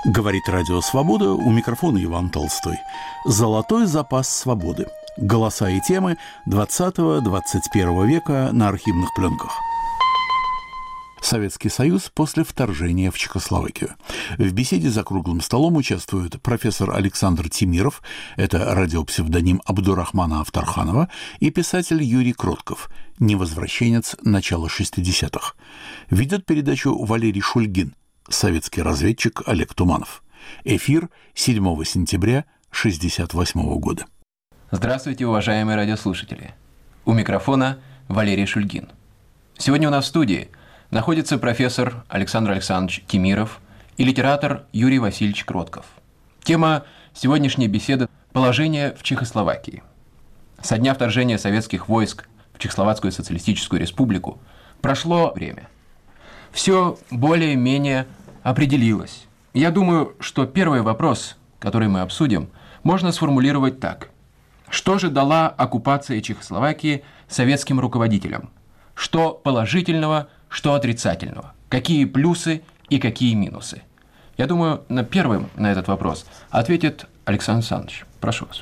Говорит Радио Свобода, у микрофона Иван Толстой. Золотой запас свободы. Голоса и темы 20-21 века на архивных пленках. Советский Союз после вторжения в Чехословакию. В беседе за круглым столом участвуют профессор Александр Тимиров, это радиопсевдоним Абдурахмана Авторханова, и писатель Юрий Кротков, невозвращенец начала 60-х. Ведет передачу Валерий Шульгин, советский разведчик Олег Туманов. Эфир 7 сентября 1968 года. Здравствуйте, уважаемые радиослушатели. У микрофона Валерий Шульгин. Сегодня у нас в студии находится профессор Александр Александрович Тимиров и литератор Юрий Васильевич Кротков. Тема сегодняшней беседы – положение в Чехословакии. Со дня вторжения советских войск в Чехословацкую социалистическую республику прошло время. Все более-менее определилось. Я думаю, что первый вопрос, который мы обсудим, можно сформулировать так. Что же дала оккупация Чехословакии советским руководителям? Что положительного, что отрицательного? Какие плюсы и какие минусы? Я думаю, первым на этот вопрос ответит Александр Александрович. Прошу вас.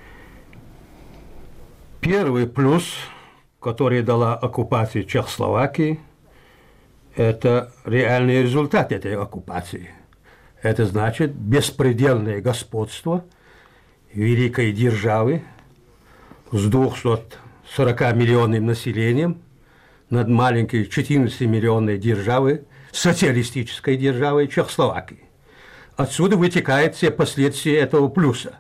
Первый плюс, который дала оккупация Чехословакии, это реальный результат этой оккупации. Это значит беспредельное господство великой державы с 240-миллионным населением над маленькой 14-миллионной державой, социалистической державой Чехословакии. Отсюда вытекают все последствия этого плюса.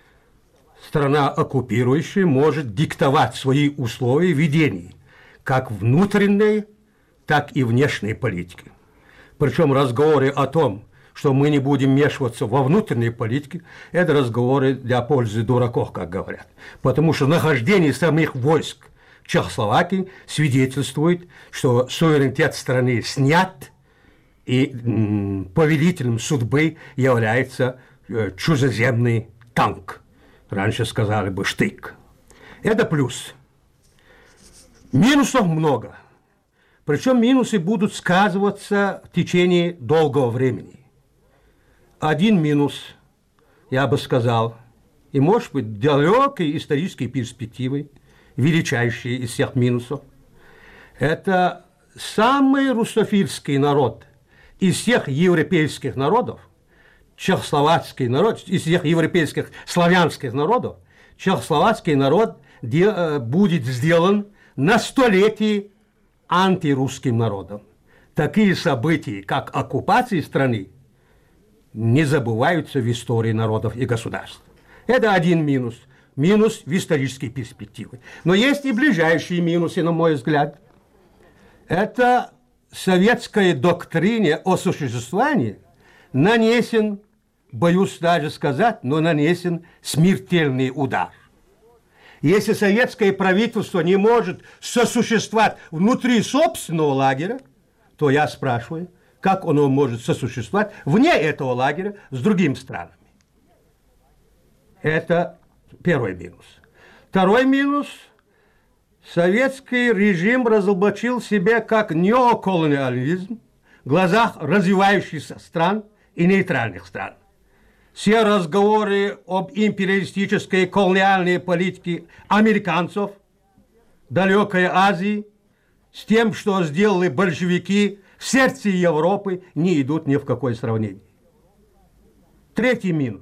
Страна оккупирующая может диктовать свои условия ведения, как внутренней, так и внешней политики. Причем разговоры о том, что мы не будем вмешиваться во внутренней политике, это разговоры для пользы дураков, как говорят. Потому что нахождение самих войск в Чехословакии свидетельствует, что суверенитет страны снят, и повелителем судьбы является чужеземный танк. Раньше сказали бы штык. Это плюс. Минусов много. Причем минусы будут сказываться в течение долгого времени. Один минус, я бы сказал, и может быть далекой исторической перспективой, величайший из всех минусов, это самый русофильский народ из всех европейских народов, чехословацкий народ, из всех европейских славянских народов, чехословацкий народ будет сделан на столетие антирусским народом. Такие события, как оккупация страны, не забываются в истории народов и государств. Это один минус. Минус в исторической перспективе. Но есть и ближайшие минусы, на мой взгляд. Это советской доктрине о существовании нанесен, боюсь даже сказать, но нанесен смертельный удар. Если советское правительство не может сосуществовать внутри собственного лагеря, то я спрашиваю, как оно может сосуществовать вне этого лагеря с другими странами. Это первый минус. Второй минус. Советский режим разоблачил себя как неоколониализм в глазах развивающихся стран и нейтральных стран. Все разговоры об империалистической колониальной политике американцев, далекой Азии, с тем, что сделали большевики в сердце Европы, не идут ни в какое сравнение. Третий минус.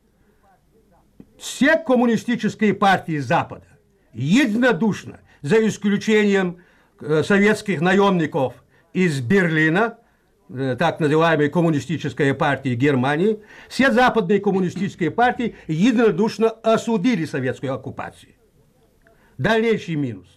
Все коммунистические партии Запада единодушно, за исключением советских наемников из Берлина, так называемой коммунистической партии Германии, все западные коммунистические партии единодушно осудили советскую оккупацию. Дальнейший минус.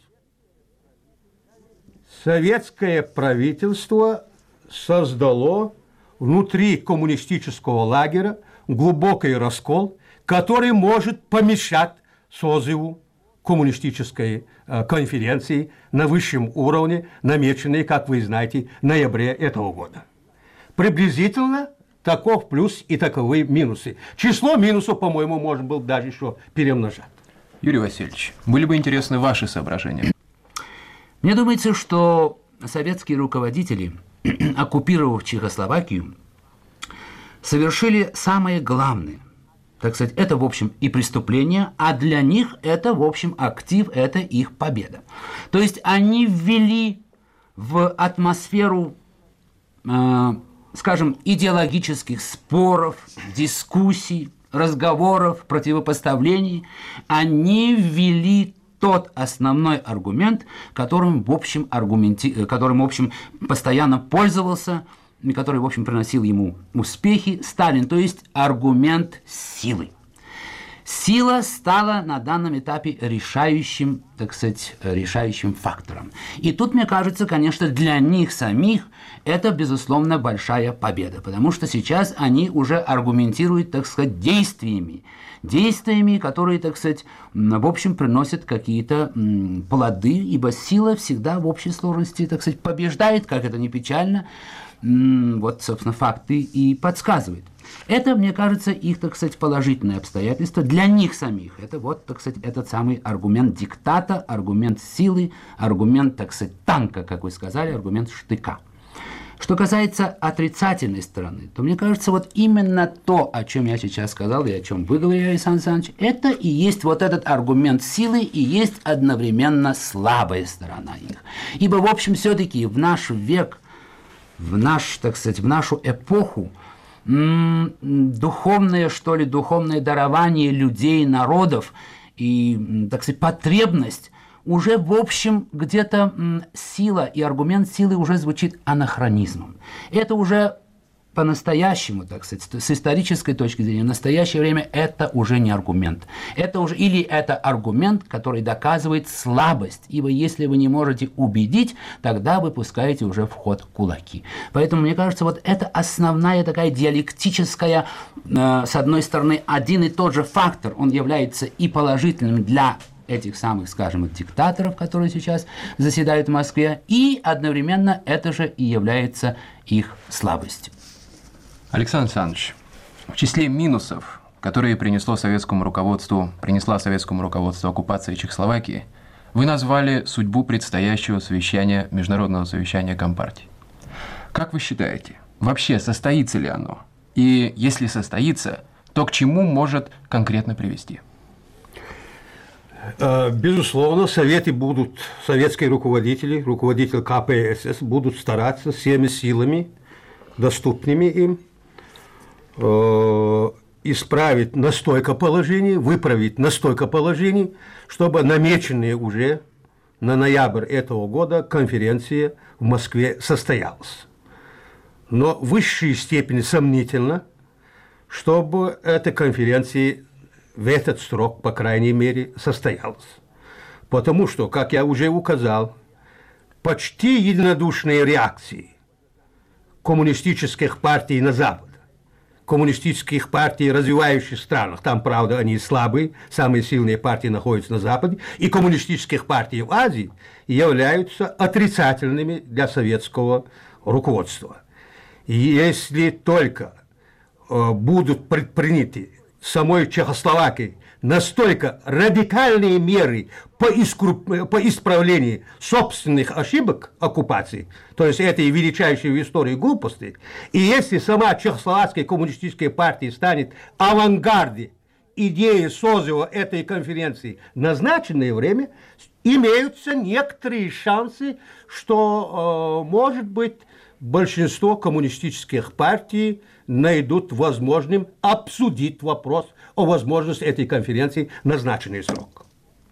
Советское правительство создало внутри коммунистического лагеря глубокий раскол, который может помешать созыву коммунистической конференции на высшем уровне, намеченной, как вы знаете, в ноябре этого года. Приблизительно таков плюс и таковы минусы. Число минусов, по-моему, можно было даже еще перемножать. Юрий Васильевич, были бы интересны ваши соображения. Мне думается, что советские руководители, оккупировав Чехословакию, совершили самое главное. Так сказать, это, в общем, и преступление, а для них это, в общем, актив, это их победа. То есть они ввели в атмосферу, скажем, идеологических споров, дискуссий, разговоров, противопоставлений, они ввели тот основной аргумент, которым, в общем, постоянно пользовался, и который, в общем, приносил ему успехи Сталин, то есть аргумент силы. Сила стала на данном этапе решающим, так сказать, решающим фактором. И тут, мне кажется, конечно, для них самих это, безусловно, большая победа, потому что сейчас они уже аргументируют, так сказать, действиями, которые, так сказать, в общем, приносят какие-то плоды, ибо сила всегда в общей сложности, так сказать, побеждает, как это ни печально, вот, собственно, факты и подсказывают. Это, мне кажется, их, так сказать, положительное обстоятельство для них самих. Это вот, так сказать, этот самый аргумент диктата, аргумент силы, аргумент, так сказать, танка, как вы сказали, аргумент штыка. Что касается отрицательной стороны, то мне кажется, вот именно то, о чем я сейчас сказал и о чем вы говорили, Александр Александрович, это и есть вот этот аргумент силы, и есть одновременно слабая сторона их. Ибо, в общем, все-таки в наш век, в нашу эпоху, духовное дарование людей, народов и, так сказать, потребность уже, в общем, где-то сила и аргумент силы уже звучит анахронизмом. Это уже по-настоящему, так сказать, с исторической точки зрения, в настоящее время это уже не аргумент. Это уже, или это аргумент, который доказывает слабость, ибо если вы не можете убедить, тогда вы пускаете уже в ход кулаки. Поэтому, мне кажется, вот это основная такая диалектическая, с одной стороны, один и тот же фактор, он является и положительным для этих самых, скажем, диктаторов, которые сейчас заседают в Москве, и одновременно это же и является их слабостью. Александр Александрович, в числе минусов, которые принесла советскому руководству оккупации Чехословакии, вы назвали судьбу предстоящего международного совещания Компартии. Как вы считаете, вообще состоится ли оно? И если состоится, то к чему может конкретно привести? Безусловно, советские руководители, руководитель КПСС будут стараться всеми силами, доступными им, исправить настолько положение, выправить настолько положение, чтобы намеченная уже на ноябрь этого года конференция в Москве состоялась. Но в высшей степени сомнительно, чтобы эта конференция в этот срок, по крайней мере, состоялась. Потому что, как я уже указал, почти единодушные реакции коммунистических партий на Запад, коммунистических партий в развивающих странах, там, правда, они слабые, самые сильные партии находятся на Западе, и коммунистических партий в Азии являются отрицательными для советского руководства. И если только будут предприняты самой Чехословакии настолько радикальные меры по исправлению собственных ошибок оккупации, то есть этой величайшей в истории глупости, и если сама Чехословацкая коммунистическая партия станет авангарде идеи созыва этой конференции в назначенное время, имеются некоторые шансы, что, может быть, большинство коммунистических партий найдут возможным обсудить вопрос о возможности этой конференции в назначенный срок.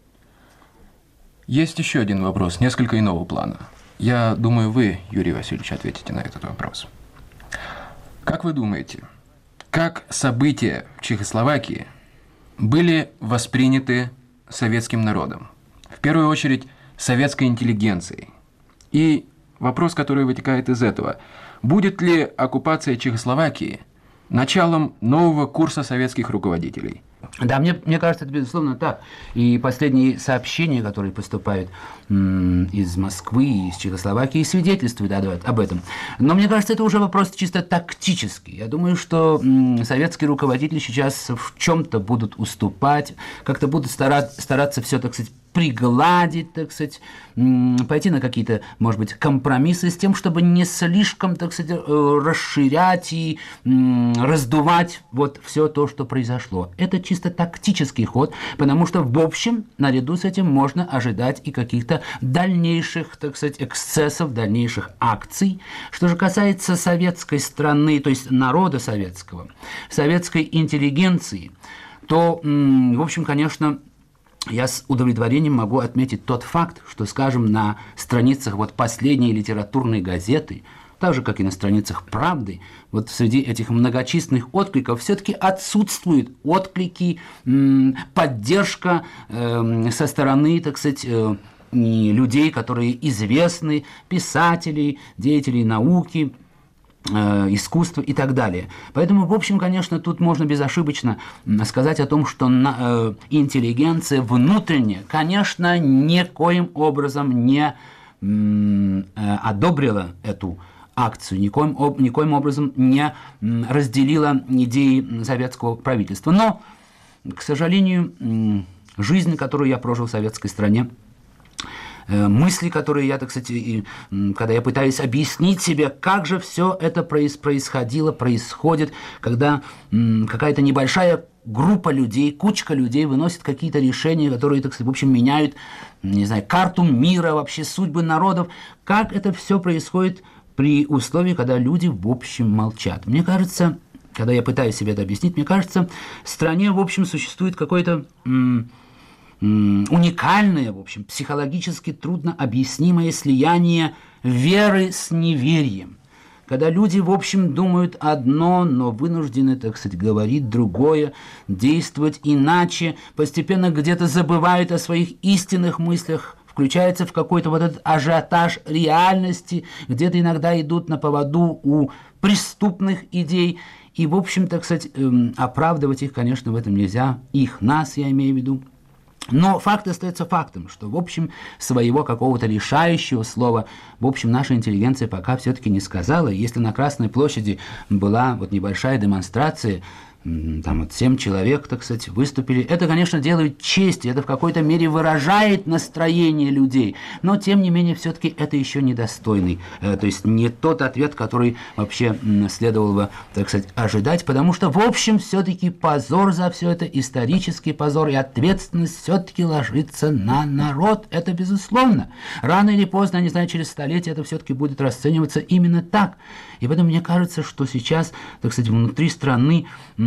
Есть еще один вопрос, несколько иного плана. Я думаю, вы, Юрий Васильевич, ответите на этот вопрос. Как вы думаете, как события в Чехословакии были восприняты советским народом? В первую очередь, советской интеллигенцией. И вопрос, который вытекает из этого: будет ли оккупация Чехословакии началом нового курса советских руководителей? Да, мне кажется, это безусловно так. И последние сообщения, которые поступают из Москвы, из Чехословакии, свидетельствуют об этом. Но мне кажется, это уже вопрос чисто тактический. Я думаю, что советские руководители сейчас в чем-то будут уступать, как-то будут стараться все, так сказать, пригладить, так сказать, пойти на какие-то, может быть, компромиссы с тем, чтобы не слишком, так сказать, расширять и раздувать вот все то, что произошло. Это чисто тактический ход, потому что, в общем, наряду с этим можно ожидать и каких-то дальнейших, так сказать, эксцессов, дальнейших акций. Что же касается советской страны, то есть народа советского, советской интеллигенции, то, в общем, конечно, я с удовлетворением могу отметить тот факт, что, скажем, на страницах вот последней литературной газеты, так же, как и на страницах «Правды», вот среди этих многочисленных откликов все-таки отсутствуют отклики, поддержка со стороны, так сказать, людей, которые известны, писателей, деятелей науки, искусства и так далее. Поэтому, в общем, конечно, тут можно безошибочно сказать о том, что интеллигенция внутренне, конечно, никоим образом не одобрила эту акцию, никоим образом не разделила идеи советского правительства. Но, к сожалению, жизнь, которую я прожил в советской стране, мысли, которые я, так сказать, когда я пытаюсь объяснить себе, как же все это происходит, когда какая-то небольшая группа людей, кучка людей выносит какие-то решения, которые, так сказать, в общем, меняют, не знаю, карту мира, вообще судьбы народов, как это все происходит при условии, когда люди, в общем, молчат. Мне кажется, когда я пытаюсь себе это объяснить, мне кажется, в стране, в общем, существует какое-то уникальное, в общем, психологически трудно объяснимое слияние веры с неверием. Когда люди, в общем, думают одно, но вынуждены, так сказать, говорить другое, действовать иначе, постепенно где-то забывают о своих истинных мыслях, включаются в какой-то вот этот ажиотаж реальности, где-то иногда идут на поводу у преступных идей. И, в общем, так сказать, оправдывать их, конечно, в этом нельзя. Их, нас, я имею в виду. Но факт остается фактом, что, в общем, своего какого-то решающего слова, в общем, наша интеллигенция пока все-таки не сказала. Если на Красной площади была вот небольшая демонстрация, там вот 7 человек, так сказать, выступили. Это, конечно, делает честь, это в какой-то мере выражает настроение людей, но, тем не менее, все-таки это еще недостойный, то есть не тот ответ, который вообще следовало бы, так сказать, ожидать, потому что, в общем, все-таки позор за все это, исторический позор и ответственность все-таки ложится на народ, это безусловно. Рано или поздно, я не знаю, через столетие это все-таки будет расцениваться именно так. И поэтому мне кажется, что сейчас, так сказать, внутри страны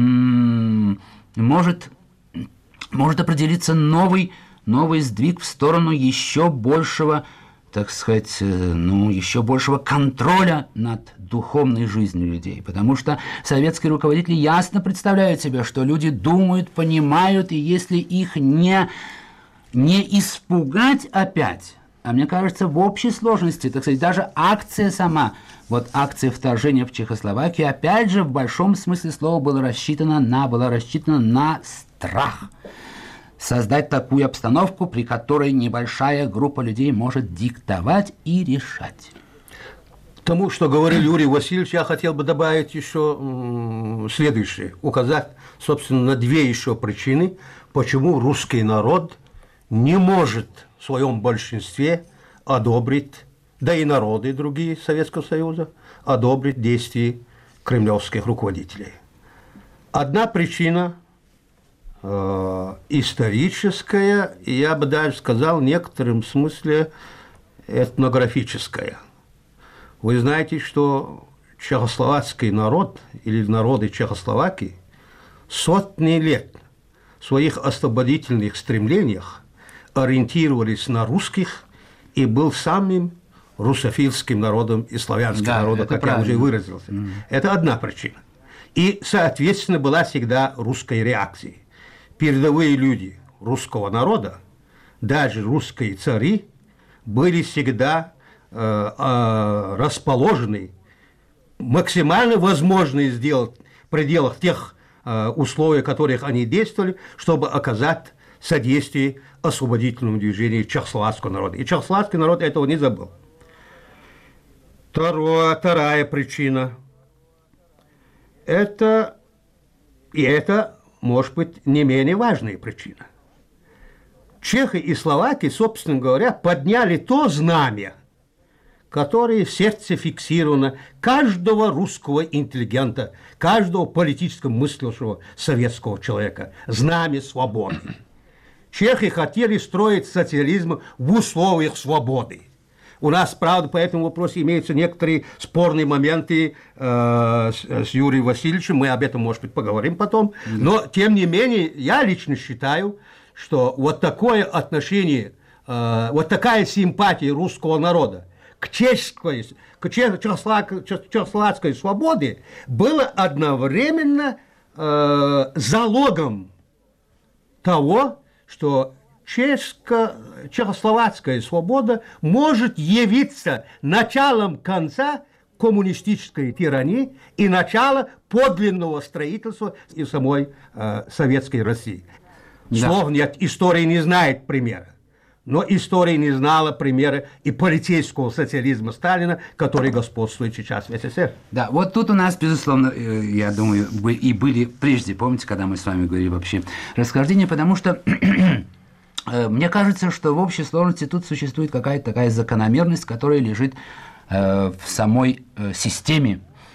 может определиться новый сдвиг в сторону еще большего, так сказать, еще большего контроля над духовной жизнью людей. Потому что советские руководители ясно представляют себе, что люди думают, понимают, и если их не испугать опять, а мне кажется, в общей сложности, так сказать, даже акция сама, вот акция вторжения в Чехословакию, опять же, в большом смысле слова была рассчитана на страх. Создать такую обстановку, при которой небольшая группа людей может диктовать и решать. К тому, что говорил Юрий Васильевич, я хотел бы добавить еще следующее. Указать, собственно, на две еще причины, почему русский народ не может в своем большинстве одобрить, да и народы другие Советского Союза, одобрить действия кремлевских руководителей. Одна причина историческая, и я бы даже сказал, в некотором смысле этнографическая. Вы знаете, что чехословацкий народ или народы Чехословакии сотни лет в своих освободительных стремлениях ориентировались на русских и был самым русофильским народом и славянским народом, как правильно. Я уже выразился. Это одна причина. И, соответственно, была всегда русская реакция. Передовые люди русского народа, даже русские цари, были всегда расположены максимально возможно сделать в пределах тех условия, в которых они действовали, чтобы оказать содействие освободительному движению чехословацкого народа. И чехословацкий народ этого не забыл. Вторая причина – это может быть не менее важная причина. Чехи и словаки, собственно говоря, подняли то знамя, которое в сердце фиксировано каждого русского интеллигента, каждого политически мыслящего советского человека. Знамя свободы. Чехи хотели строить социализм в условиях свободы. У нас, правда, по этому вопросу имеются некоторые спорные моменты с Юрием Васильевичем, мы об этом, может быть, поговорим потом. Но, тем не менее, я лично считаю, что вот такое отношение, вот такая симпатия русского народа к чехословацкой свободе было одновременно залогом того, что чехословацкая свобода может явиться началом конца коммунистической тирании и начала подлинного строительства и самой советской России. Да. Слов нет, история не знает примера. Но история не знала примера и полицейского социализма Сталина, который господствует сейчас в СССР. Да, вот тут у нас, безусловно, я думаю, и были прежде, помните, когда мы с вами говорили вообще расхождения, потому что мне кажется, что в общей сложности тут существует какая-то такая закономерность, которая лежит в самой системе,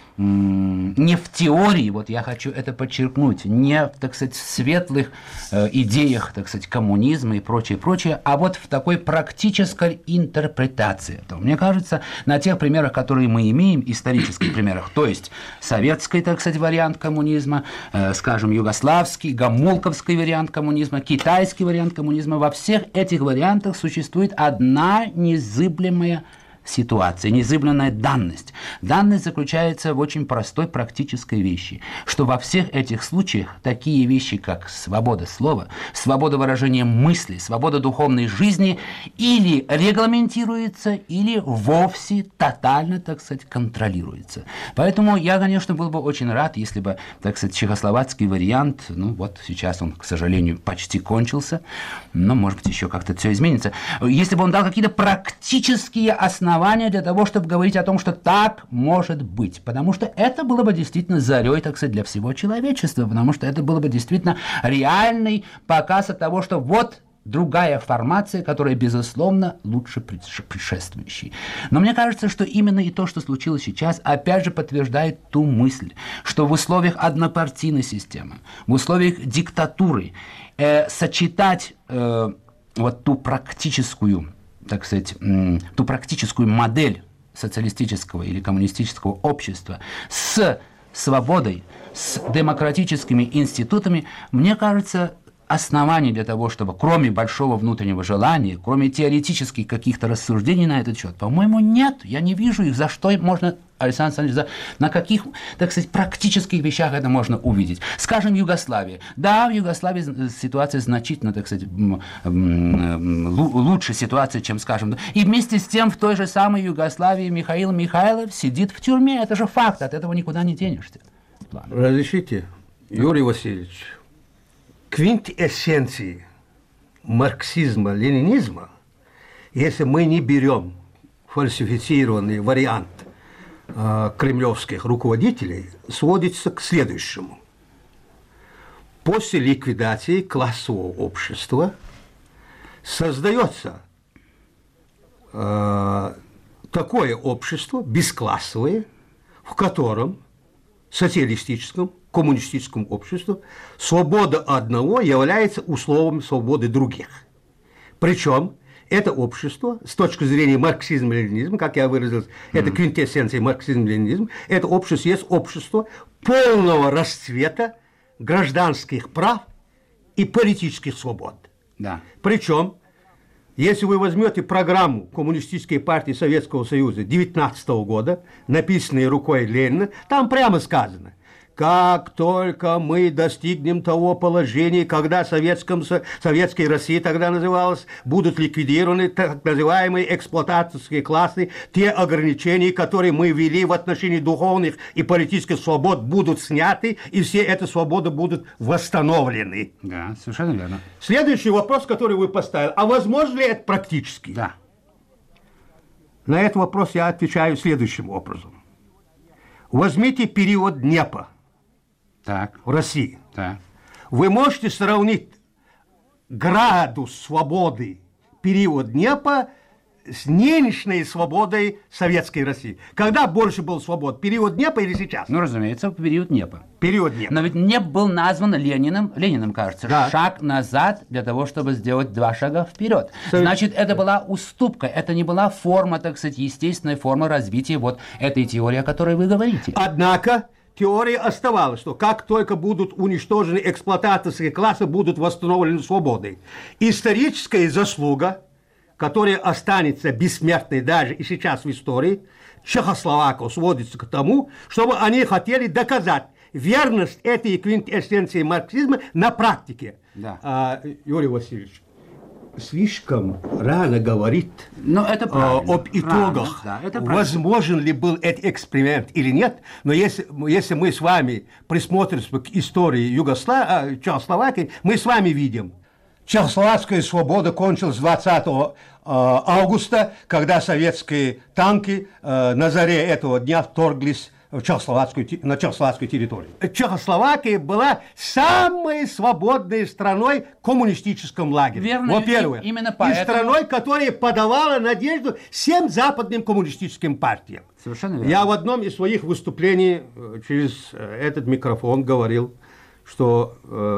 не в теории, вот я хочу это подчеркнуть, не в, так сказать, светлых идеях, так сказать, коммунизма и прочее, а вот в такой практической интерпретации. То, мне кажется, на тех примерах, которые мы имеем, исторических примерах, то есть советский, так сказать, вариант коммунизма, скажем, югославский, гомулковский вариант коммунизма, китайский вариант коммунизма, во всех этих вариантах существует одна незыблемая ситуация, незыблемая данность. Данность заключается в очень простой практической вещи, что во всех этих случаях такие вещи, как свобода слова, свобода выражения мысли, свобода духовной жизни или регламентируется, или вовсе тотально, так сказать, контролируется. Поэтому я, конечно, был бы очень рад, если бы, так сказать, чехословацкий вариант, ну вот сейчас он, к сожалению, почти кончился, но, может быть, еще как-то все изменится, если бы он дал какие-то практические основания для того, чтобы говорить о том, что так может быть. Потому что это было бы действительно зарей, так сказать, для всего человечества. Потому что это было бы действительно реальный показ от того, что вот другая формация, которая, безусловно, лучше предшествующей. Но мне кажется, что именно и то, что случилось сейчас, опять же подтверждает ту мысль, что в условиях однопартийной системы, в условиях диктатуры сочетать вот ту практическую, так сказать, ту практическую модель социалистического или коммунистического общества с свободой, с демократическими институтами, мне кажется, оснований для того, чтобы, кроме большого внутреннего желания, кроме теоретических каких-то рассуждений на этот счет, по-моему, нет. Я не вижу их, за что можно, Александр Александрович, на каких, так сказать, практических вещах это можно увидеть. Скажем, Югославия. Да, в Югославии ситуация значительно, так сказать, лучше ситуация, чем, скажем. И вместе с тем в той же самой Югославии Михаил Михайлов сидит в тюрьме. Это же факт, от этого никуда не денешься. Разрешите, Юрий Васильевич, квинтэссенции марксизма-ленинизма, если мы не берем фальсифицированный вариант кремлевских руководителей, сводится к следующему. После ликвидации классового общества создается такое общество бесклассовое, в котором социалистическом, коммунистическом обществе свобода одного является условием свободы других. Причем это общество, с точки зрения марксизма-ленинизма, как я выразился, это квинтэссенция марксизма-ленинизма, это общество есть общество полного расцвета гражданских прав и политических свобод. Да. Причем, если вы возьмете программу Коммунистической партии Советского Союза 19 года, написанную рукой Ленина, там прямо сказано: как только мы достигнем того положения, когда Советской России тогда называлось, будут ликвидированы так называемые эксплуататорские классы, те ограничения, которые мы ввели в отношении духовных и политических свобод, будут сняты, и все эти свободы будут восстановлены. Да, совершенно верно. Следующий вопрос, который вы поставили, а возможно ли это практически? Да. На этот вопрос я отвечаю следующим образом. Возьмите период Днепра Так. в России. Так. Вы можете сравнить градус свободы период Днепра с нынешней свободой Советской России. Когда больше был свобод? Период Днепра или сейчас? Ну, разумеется, в период Днепра. Период Днепра. Но ведь Днепр был назван Лениным, кажется, Да. шаг назад для того, чтобы сделать 2 шага вперед. Значит, это была уступка, это не была форма, так сказать, естественная форма развития вот этой теории, о которой вы говорите. Однако теория оставалась, что как только будут уничтожены эксплуататорские классы, будут восстановлены свободы. Историческая заслуга, которая останется бессмертной даже и сейчас в истории, чехословаков сводится к тому, чтобы они хотели доказать верность этой квинтэссенции марксизма на практике. Да. Юрий Васильевич, слишком рано говорит Но это правильно. об итогах, Рано, да, это правильно. возможен ли был этот эксперимент или нет. Но если мы с вами присмотримся к истории Чехословакии, мы с вами видим, чехословацкая свобода кончилась 20 августа, когда советские танки на заре этого дня вторглись на чехословацкую территорию. Чехословакия была самой свободной страной в коммунистическом лагере. Верно, во-первых. именно И поэтому... страной, которая подавала надежду всем западным коммунистическим партиям. Совершенно верно. Я в одном из своих выступлений через этот микрофон говорил, что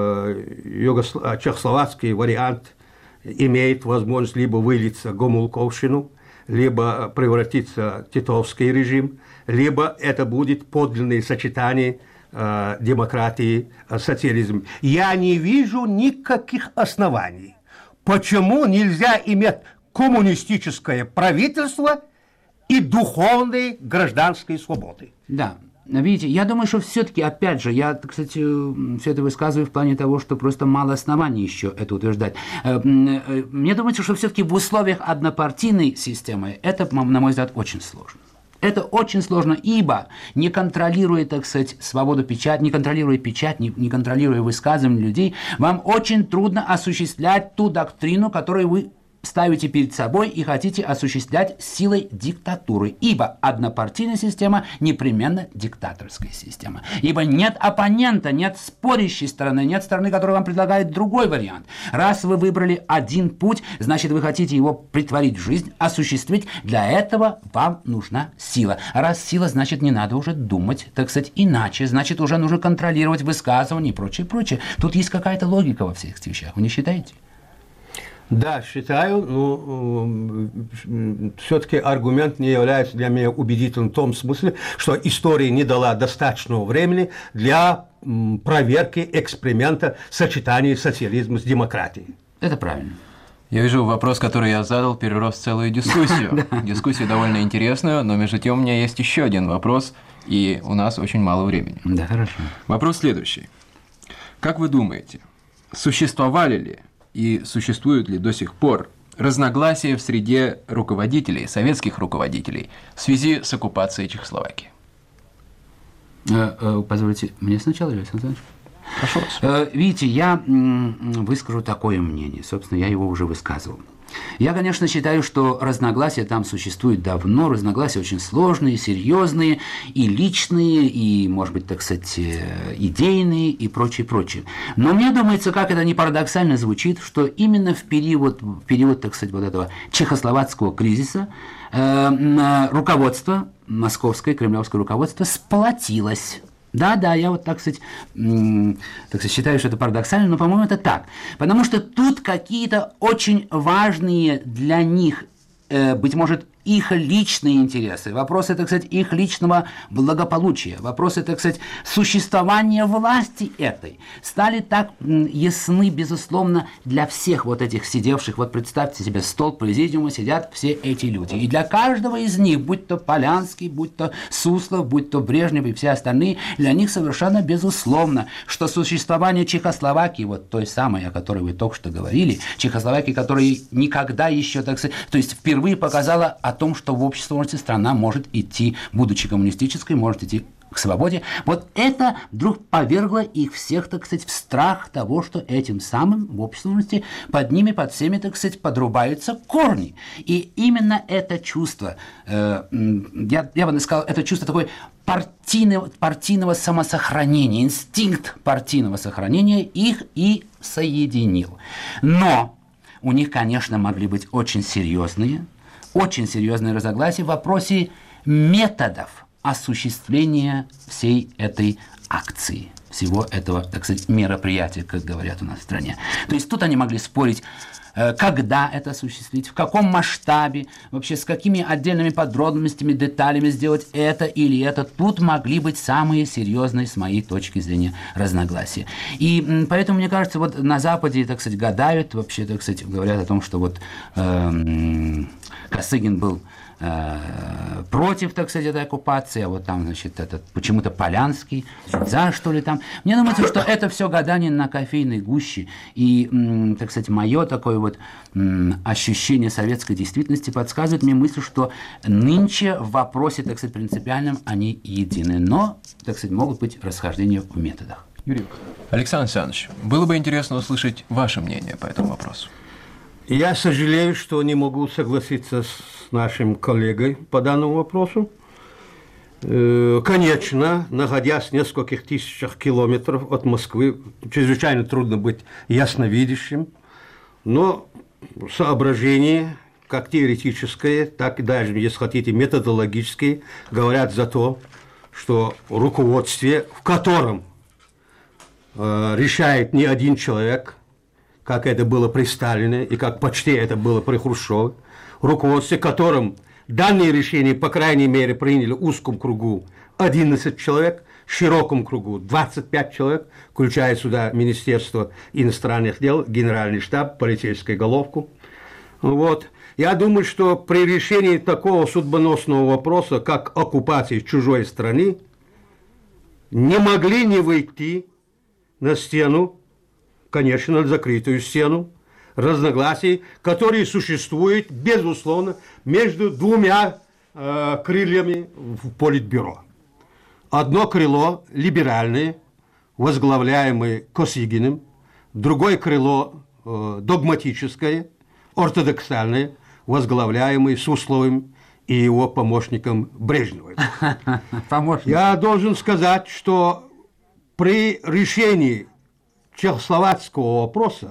чехословацкий вариант имеет возможность либо вылиться в Гомулковщину, либо превратиться в титовский режим, либо это будет подлинное сочетание демократии, социализма. Я не вижу никаких оснований, почему нельзя иметь коммунистическое правительство и духовные гражданские свободы. Да. Видите, я думаю, что все-таки, опять же, я, кстати, все это высказываю в плане того, что просто мало оснований еще это утверждать. Мне думается, что все-таки в условиях однопартийной системы это, на мой взгляд, очень сложно. Это очень сложно, ибо не контролируя, так сказать, свободу печати, не контролируя печать, не контролируя высказывания людей, вам очень трудно осуществлять ту доктрину, которую вы ставите перед собой и хотите осуществлять силой диктатуры, ибо однопартийная система непременно диктаторская система, ибо нет оппонента, нет спорящей стороны, нет стороны, которая вам предлагает другой вариант. Раз вы выбрали один путь, значит, вы хотите его притворить в жизнь, осуществить, для этого вам нужна сила. А раз сила, значит, не надо уже думать, так сказать, иначе, значит, уже нужно контролировать высказывания и прочее, прочее. Тут есть какая-то логика во всех этих вещах, вы не считаете? Да, считаю, но все-таки аргумент не является для меня убедительным в том смысле, что история не дала достаточного времени для проверки эксперимента сочетания социализма с демократией. Это правильно. Я вижу, вопрос, который я задал, перерос в целую дискуссию. Дискуссию довольно интересную, но между тем у меня есть еще один вопрос, и у нас очень мало времени. Да, хорошо. Вопрос следующий. Как вы думаете, существовали ли и существуют ли до сих пор разногласия в среде руководителей, советских руководителей, в связи с оккупацией Чехословакии? Позвольте, мне сначала, Александр Александрович? Прошу вас. Видите, я выскажу такое мнение, собственно, я его уже высказывал. Я, конечно, считаю, что разногласия там существуют давно, разногласия очень сложные, серьезные, и личные, и, может быть, так сказать, идейные, и прочее, прочее. Но мне думается, как это не парадоксально звучит, что именно в период, так сказать, вот этого чехословацкого кризиса руководство, московское, кремлевское руководство сплотилось. Да, я вот так сказать, считаю, что это парадоксально, но, по-моему, это так. Потому что тут какие-то очень важные для них, быть может, их личные интересы, вопросы, так сказать, их личного благополучия, вопросы, так сказать, существования власти этой стали так ясны, безусловно, для всех вот этих сидевших. Вот представьте себе, стол президиума, сидят все эти люди. И для каждого из них, будь то Полянский, будь то Суслов, будь то Брежнев и все остальные, для них совершенно безусловно, что существование Чехословакии, вот той самой, о которой вы только что говорили, Чехословакии, которая никогда еще, так сказать, то есть впервые показала о том, что в обществе страна может идти, будучи коммунистической, может идти к свободе. Вот это вдруг повергло их всех, так сказать, в страх того, что этим самым в общественности под ними, под всеми, так сказать, подрубаются корни. И именно это чувство, я бы сказал, это чувство такой партийного самосохранения, инстинкт партийного сохранения их и соединил. Но у них, конечно, могли быть очень серьезные разногласия в вопросе методов осуществления всей этой акции, всего этого, так сказать, мероприятия, как говорят у нас в стране. То есть тут они могли спорить, когда это осуществить, в каком масштабе, вообще с какими отдельными подробностями, деталями сделать это или это. Тут могли быть самые серьезные, с моей точки зрения, разногласия. И поэтому, мне кажется, вот на Западе, так сказать, гадают, вообще, так сказать, говорят о том, что вот Косыгин был против, так сказать, этой оккупации, а вот там, значит, этот почему-то Полянский, за что ли там. Мне думается, что это все гадание на кофейной гуще. И, так сказать, мое такое вот ощущение советской действительности подсказывает мне мысль, что нынче в вопросе, так сказать, принципиальном они едины, но, так сказать, могут быть расхождения в методах. Юрий Александр Александрович, было бы интересно услышать ваше мнение по этому вопросу. Я сожалею, что не могу согласиться с нашим коллегой по данному вопросу. Конечно, находясь в нескольких тысячах километров от Москвы, чрезвычайно трудно быть ясновидящим, но соображения, как теоретическое, так и даже, если хотите, методологические, говорят за то, что в руководстве, в котором решает не один человек, как это было при Сталине и как почти это было при Хрущеве, в руководстве которым данные решения, по крайней мере, приняли в узком кругу 11 человек, в широком кругу 25 человек, включая сюда Министерство иностранных дел, Генеральный штаб, полицейскую головку. Вот. Я думаю, что при решении такого судьбоносного вопроса, как оккупация чужой страны, не могли не выйти на стену, конечно, на закрытую стену разногласий, которые существуют, безусловно, между двумя крыльями в Политбюро. Одно крыло либеральное, возглавляемое Косыгиным, другое крыло догматическое, ортодоксальное, возглавляемое Сусловым и его помощником Брежневым. Я должен сказать, что при решении чехословацкого вопроса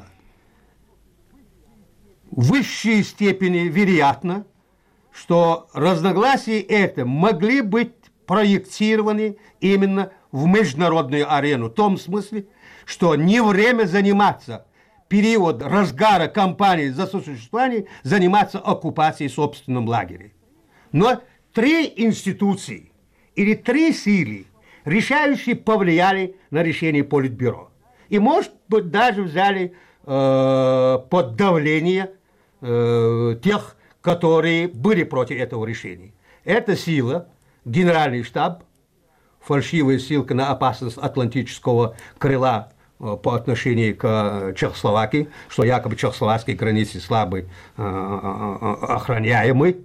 в высшей степени вероятно, что разногласия это могли быть проектированы именно в международную арену, в том смысле, что не время заниматься, период разгара кампании за сосуществование, заниматься оккупацией в собственном лагере. Но три институции или три силы, решающие, повлияли на решение Политбюро. И, может быть, даже взяли под давление тех, которые были против этого решения. Эта сила, Генеральный штаб, фальшивая ссылка на опасность атлантического крыла по отношению к Чехословакии, что якобы чехословацкие границы слабо охраняемы,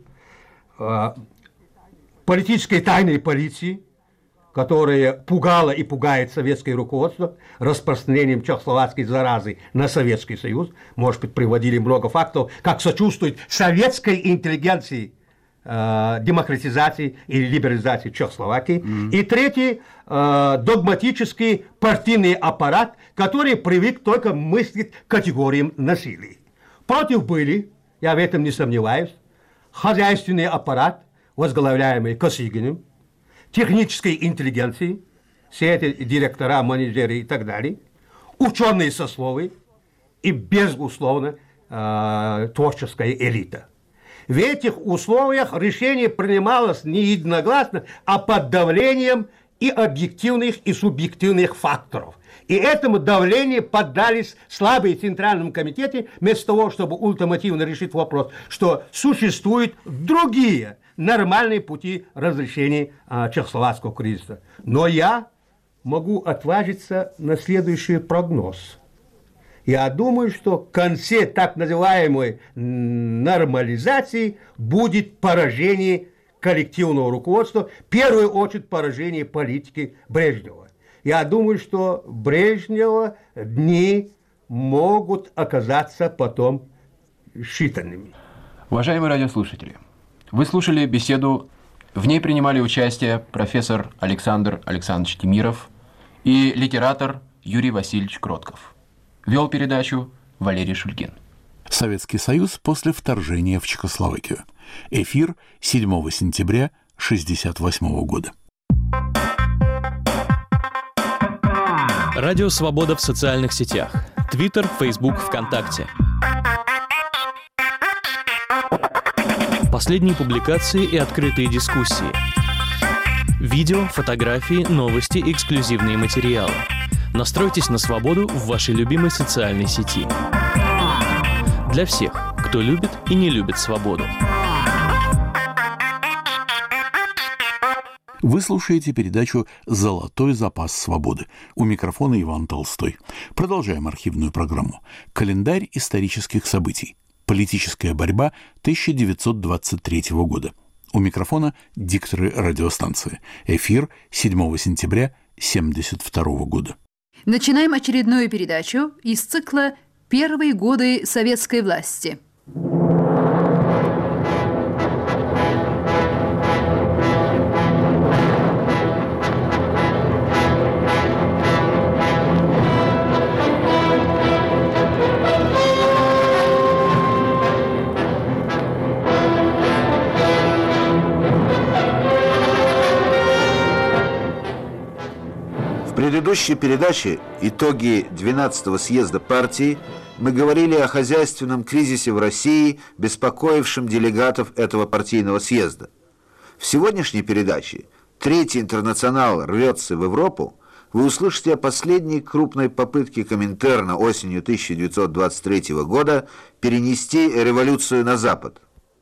политической тайной полиции, которая пугала и пугает советское руководство распространением чехословацкой заразы на Советский Союз. Может быть, приводили много фактов, как сочувствует советской интеллигенции демократизации и либерализации Чехословакии. И третий догматический партийный аппарат, который привык только мыслить категориям насилия. Против были, я в этом не сомневаюсь, хозяйственный аппарат, возглавляемый Косыгиным, технической интеллигенции, все эти директора, менеджеры и так далее, ученые сословия и, безусловно, творческая элита. В этих условиях решение принималось не единогласно, а под давлением и объективных, и субъективных факторов. И этому давлению поддались слабые в Центральном комитете, вместо того, чтобы ультимативно решить вопрос, что существуют другие нормальные пути разрешения чехословацкого кризиса. Но я могу отважиться на следующий прогноз. Я думаю, что в конце так называемой нормализации будет поражение коллективного руководства, в первую очередь поражение политики Брежнева. Я думаю, что Брежнева дни могут оказаться потом считанными. Уважаемые радиослушатели, вы слушали беседу, в ней принимали участие профессор Александр Александрович Тимиров и литератор Юрий Васильевич Кротков. Вел передачу Валерий Шульгин. Советский Союз после вторжения в Чехословакию. Эфир 7 сентября 1968 года. Радио «Свобода» в социальных сетях. Твиттер, Фейсбук, ВКонтакте. Последние публикации и открытые дискуссии. Видео, фотографии, новости, эксклюзивные материалы. Настройтесь на свободу в вашей любимой социальной сети. Для всех, кто любит и не любит свободу. Вы слушаете передачу «Золотой запас свободы». У микрофона Иван Толстой. Продолжаем архивную программу. Календарь исторических событий. Политическая борьба 1923 года. У микрофона дикторы радиостанции. Эфир 7 сентября 1972 года. Начинаем очередную передачу из цикла «Первые годы советской власти». В предыдущей передаче «Итоги 12-го съезда партии» мы говорили о хозяйственном кризисе в России, беспокоившем делегатов этого партийного съезда. В сегодняшней передаче «Третий интернационал рвется в Европу» вы услышите о последней крупной попытке Коминтерна осенью 1923 года перенести революцию на Запад.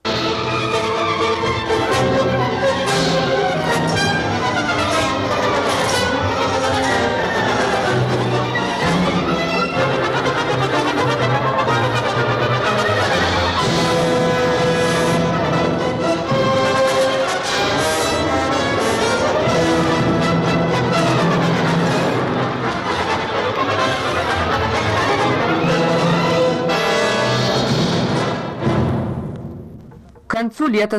К концу лета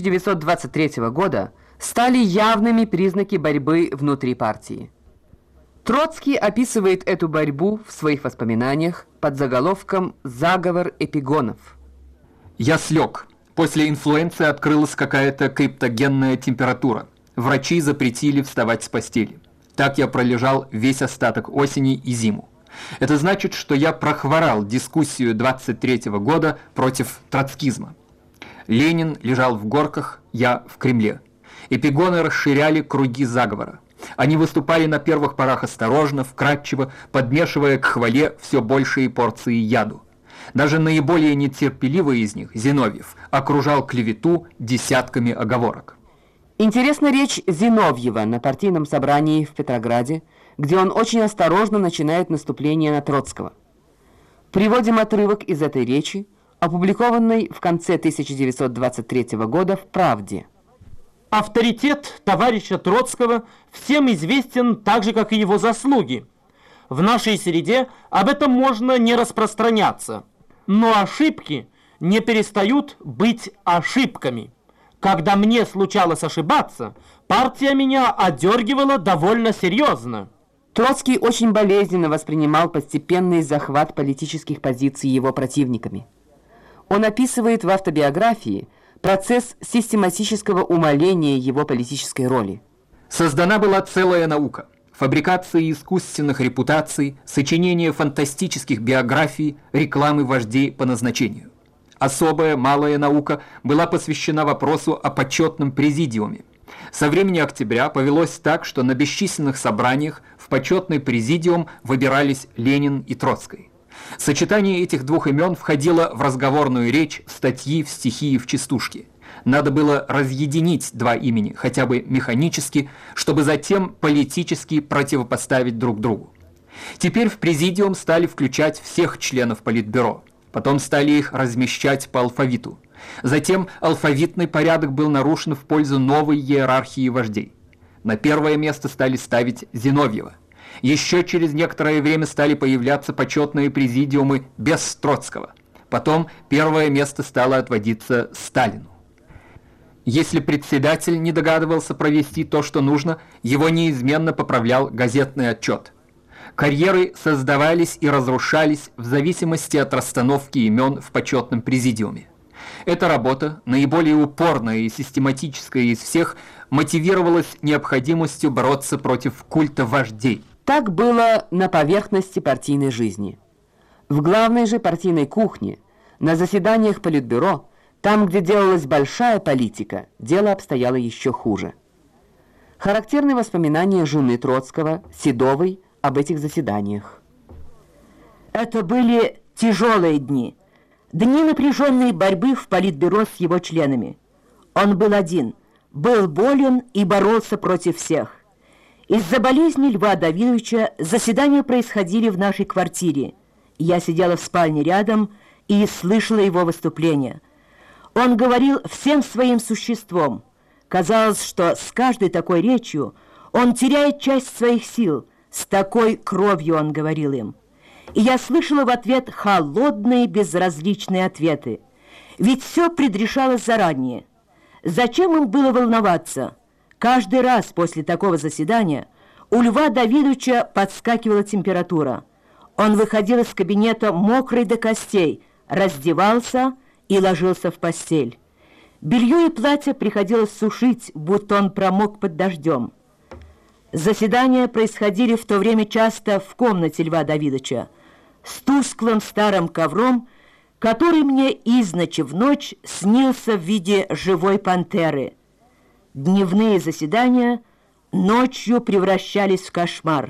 1923 года стали явными признаки борьбы внутри партии. Троцкий описывает эту борьбу в своих воспоминаниях под заголовком «Заговор эпигонов». Я слег. После инфлюенции открылась какая-то криптогенная температура. Врачи запретили вставать с постели. Так я пролежал весь остаток осени и зиму. Это значит, что я прохворал дискуссию 23-го года против троцкизма. Ленин лежал в Горках, я в Кремле. Эпигоны расширяли круги заговора. Они выступали на первых порах осторожно, вкратчиво, подмешивая к хвале все большие порции яду. Даже наиболее нетерпеливый из них, Зиновьев, окружал клевету десятками оговорок. Интересна речь Зиновьева на партийном собрании в Петрограде, где он очень осторожно начинает наступление на Троцкого. Приводим отрывок из этой речи, опубликованной в конце 1923 года в «Правде». Авторитет товарища Троцкого всем известен так же, как и его заслуги. В нашей среде об этом можно не распространяться. Но ошибки не перестают быть ошибками. Когда мне случалось ошибаться, партия меня одергивала довольно серьезно. Троцкий очень болезненно воспринимал постепенный захват политических позиций его противниками. Он описывает в автобиографии процесс систематического умаления его политической роли. Создана была целая наука. Фабрикация искусственных репутаций, сочинение фантастических биографий, рекламы вождей по назначению. Особая малая наука была посвящена вопросу о почетном президиуме. Со времени октября повелось так, что на бесчисленных собраниях в почетный президиум выбирались Ленин и Троцкий. Сочетание этих двух имен входило в разговорную речь, в статьи, в стихи и в частушки. Надо было разъединить два имени, хотя бы механически, чтобы затем политически противопоставить друг другу. Теперь в президиум стали включать всех членов Политбюро. Потом стали их размещать по алфавиту. Затем алфавитный порядок был нарушен в пользу новой иерархии вождей. На первое место стали ставить Зиновьева. Еще через некоторое время стали появляться почетные президиумы без Троцкого. Потом первое место стало отводиться Сталину. Если председатель не догадывался провести то, что нужно, его неизменно поправлял газетный отчет. Карьеры создавались и разрушались в зависимости от расстановки имен в почетном президиуме. Эта работа, наиболее упорная и систематическая из всех, мотивировалась необходимостью бороться против культа вождей. Так было на поверхности партийной жизни. В главной же партийной кухне, на заседаниях Политбюро, там, где делалась большая политика, дело обстояло еще хуже. Характерны воспоминания жены Троцкого, Седовой, об этих заседаниях. Это были тяжелые дни. Дни напряженной борьбы в Политбюро с его членами. Он был один, был болен и боролся против всех. Из-за болезни Льва Давидовича заседания происходили в нашей квартире. Я сидела в спальне рядом и слышала его выступления. Он говорил всем своим существом. Казалось, что с каждой такой речью он теряет часть своих сил. С такой кровью он говорил им. И я слышала в ответ холодные, безразличные ответы. Ведь все предрешалось заранее. Зачем им было волноваться? Каждый раз после такого заседания у Льва Давидовича подскакивала температура. Он выходил из кабинета мокрый до костей, раздевался и ложился в постель. Белье и платье приходилось сушить, будто он промок под дождем. Заседания происходили в то время часто в комнате Льва Давидовича с тусклым старым ковром, который мне изночи в ночь снился в виде живой пантеры. Дневные заседания ночью превращались в кошмар.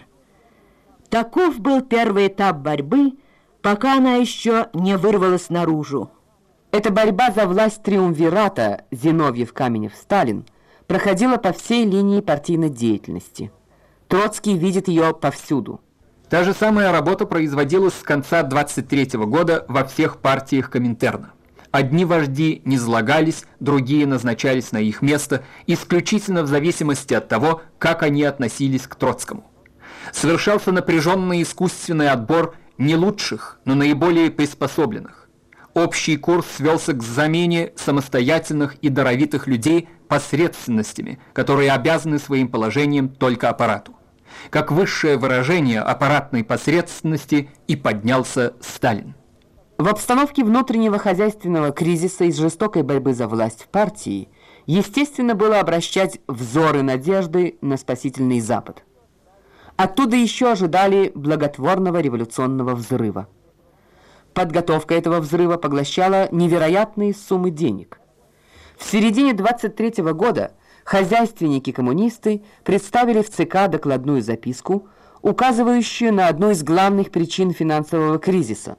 Таков был первый этап борьбы, пока она еще не вырвалась наружу. Эта борьба за власть триумвирата Зиновьев, Каменев, Сталин проходила по всей линии партийной деятельности. Троцкий видит ее повсюду. Та же самая работа производилась с конца 23-го года во всех партиях Коминтерна. Одни вожди низлагались, другие назначались на их место, исключительно в зависимости от того, как они относились к Троцкому. Совершался напряженный искусственный отбор не лучших, но наиболее приспособленных. Общий курс свелся к замене самостоятельных и даровитых людей посредственностями, которые обязаны своим положением только аппарату. Как высшее выражение аппаратной посредственности и поднялся Сталин. В обстановке внутреннего хозяйственного кризиса и жестокой борьбы за власть в партии естественно было обращать взоры надежды на спасительный Запад. Оттуда еще ожидали благотворного революционного взрыва. Подготовка этого взрыва поглощала невероятные суммы денег. В середине 23-го года хозяйственники-коммунисты представили в ЦК докладную записку, указывающую на одну из главных причин финансового кризиса.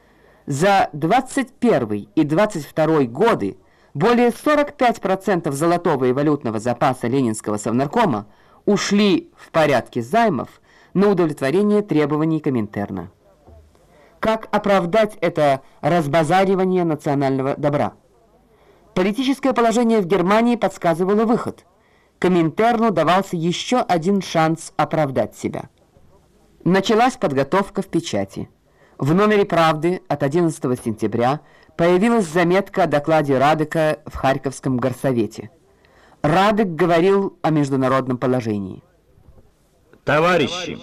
За 21 и 22 годы более 45% золотого и валютного запаса Ленинского совнаркома ушли в порядке займов на удовлетворение требований Коминтерна. Как оправдать это разбазаривание национального добра? Политическое положение в Германии подсказывало выход. Коминтерну давался еще один шанс оправдать себя. Началась подготовка в печати. В номере «Правды» от 11 сентября появилась заметка о докладе Радека в Харьковском горсовете. Радек говорил о международном положении. Товарищи,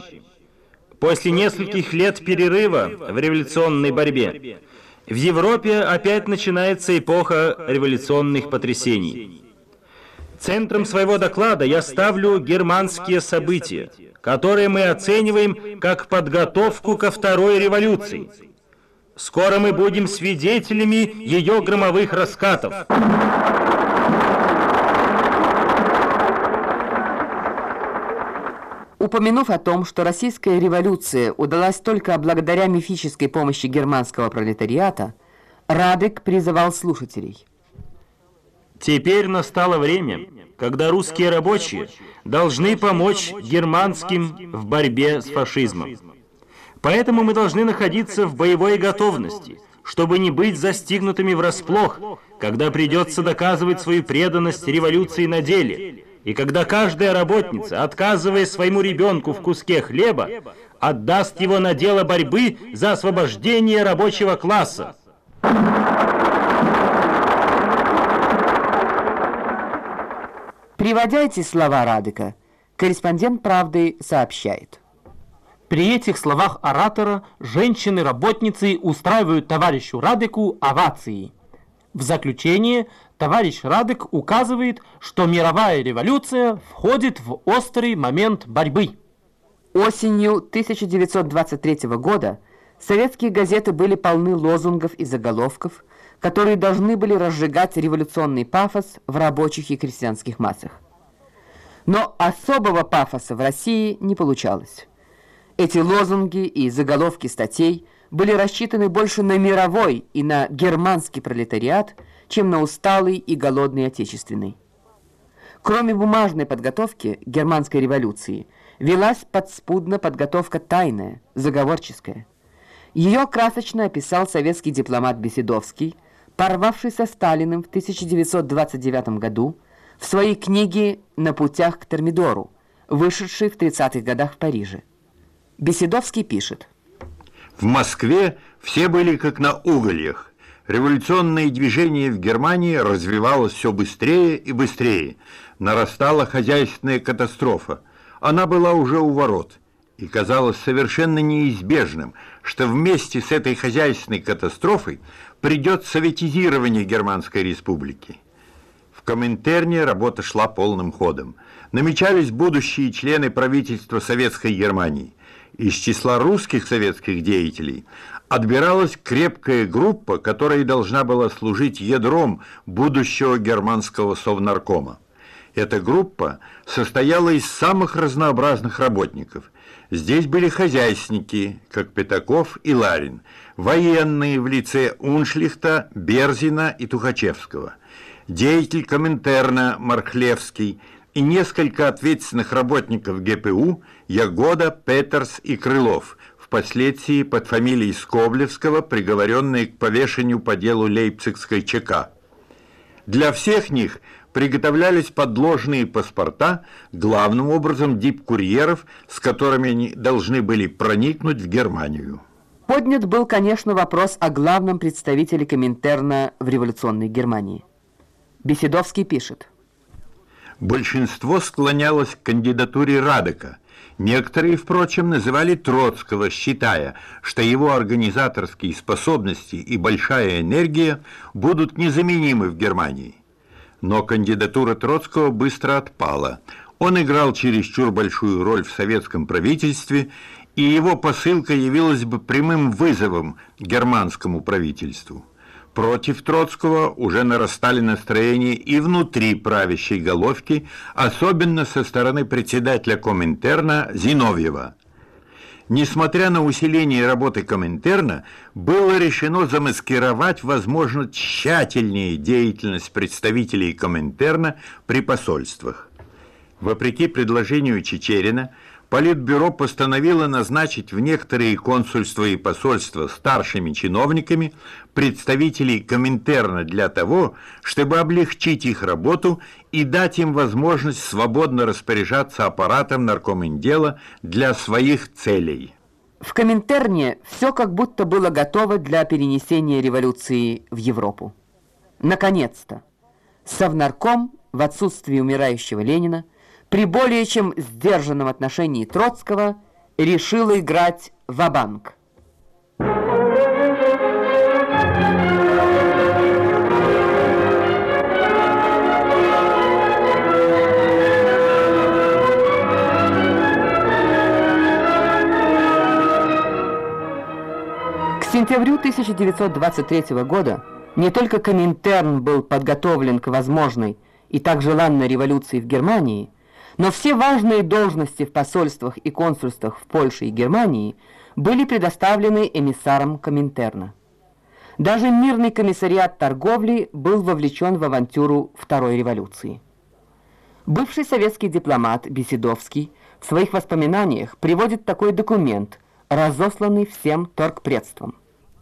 после нескольких лет перерыва в революционной борьбе в Европе опять начинается эпоха революционных потрясений. Центром своего доклада я ставлю германские события, которые мы оцениваем как подготовку ко второй революции. Скоро мы будем свидетелями ее громовых раскатов. Упомянув о том, что российская революция удалась только благодаря мифической помощи германского пролетариата, Радек призывал слушателей. Теперь настало время, когда русские рабочие должны помочь германским в борьбе с фашизмом. Поэтому мы должны находиться в боевой готовности, чтобы не быть застигнутыми врасплох, когда придется доказывать свою преданность революции на деле, и когда каждая работница, отказывая своему ребенку в куске хлеба, отдаст его на дело борьбы за освобождение рабочего класса. Приводя эти слова Радека, корреспондент «Правды» сообщает. При этих словах оратора женщины-работницы устраивают товарищу Радеку овации. В заключение товарищ Радек указывает, что мировая революция входит в острый момент борьбы. Осенью 1923 года советские газеты были полны лозунгов и заголовков, которые должны были разжигать революционный пафос в рабочих и крестьянских массах. Но особого пафоса в России не получалось. Эти лозунги и заголовки статей были рассчитаны больше на мировой и на германский пролетариат, чем на усталый и голодный отечественный. Кроме бумажной подготовки германской революции, велась подспудно подготовка тайная, заговорческая. Ее красочно описал советский дипломат Беседовский, порвавший со Сталиным в 1929 году в своей книге «На путях к Термидору», вышедшей в 30-х годах в Париже. Беседовский пишет. В Москве все были как на угольях. Революционное движение в Германии развивалось все быстрее и быстрее. Нарастала хозяйственная катастрофа. Она была уже у ворот. И казалось совершенно неизбежным, что вместе с этой хозяйственной катастрофой придет советизирование Германской республики. В Коминтерне работа шла полным ходом. Намечались будущие члены правительства Советской Германии. Из числа русских советских деятелей отбиралась крепкая группа, которая должна была служить ядром будущего германского совнаркома. Эта группа состояла из самых разнообразных работников. Здесь были хозяйственники, как Пятаков и Ларин, военные в лице Уншлихта, Берзина и Тухачевского, деятель Коминтерна Мархлевский и несколько ответственных работников ГПУ Ягода, Петерс и Крылов, впоследствии под фамилией Скоблевского, приговоренные к повешению по делу Лейпцигской ЧК. Для всех них приготовлялись подложные паспорта, главным образом дипкурьеров, с которыми они должны были проникнуть в Германию. Поднят был, конечно, вопрос о главном представителе Коминтерна в революционной Германии. Беседовский пишет. Большинство склонялось к кандидатуре Радека. Некоторые, впрочем, называли Троцкого, считая, что его организаторские способности и большая энергия будут незаменимы в Германии. Но кандидатура Троцкого быстро отпала. Он играл чересчур большую роль в советском правительстве, и его посылка явилась бы прямым вызовом германскому правительству. Против Троцкого уже нарастали настроения и внутри правящей головки, особенно со стороны председателя Коминтерна Зиновьева. Несмотря на усиление работы Коминтерна, было решено замаскировать, возможно, тщательнее деятельность представителей Коминтерна при посольствах. Вопреки предложению Чичерина, Политбюро постановило назначить в некоторые консульства и посольства старшими чиновниками представителей Коминтерна для того, чтобы облегчить их работу и дать им возможность свободно распоряжаться аппаратом наркоминдела для своих целей. В Коминтерне все как будто было готово для перенесения революции в Европу. Наконец-то! Совнарком в отсутствии умирающего Ленина при более чем сдержанном отношении Троцкого решил играть ва-банк. К сентябрю 1923 года не только Коминтерн был подготовлен к возможной и так желанной революции в Германии, но все важные должности в посольствах и консульствах в Польше и Германии были предоставлены эмиссарам Коминтерна. Даже мирный комиссариат торговли был вовлечен в авантюру Второй революции. Бывший советский дипломат Беседовский в своих воспоминаниях приводит такой документ, разосланный всем торгпредствам.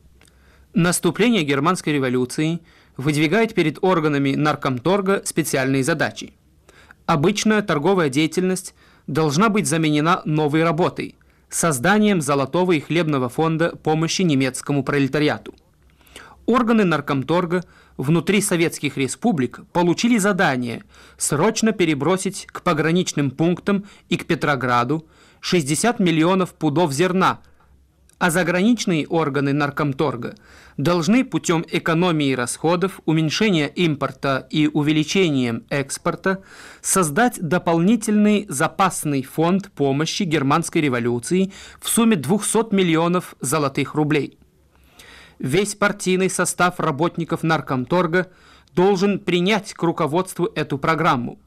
Наступление германской революции выдвигает перед органами наркомторга специальные задачи. Обычная торговая деятельность должна быть заменена новой работой – созданием золотого и хлебного фонда помощи немецкому пролетариату. Органы наркомторга внутри советских республик получили задание срочно перебросить к пограничным пунктам и к Петрограду 60 миллионов пудов зерна, а заграничные органы наркомторга должны путем экономии расходов, уменьшения импорта и увеличением экспорта создать дополнительный запасный фонд помощи германской революции в сумме 200 миллионов золотых рублей. Весь партийный состав работников наркомторга должен принять к руководству эту программу.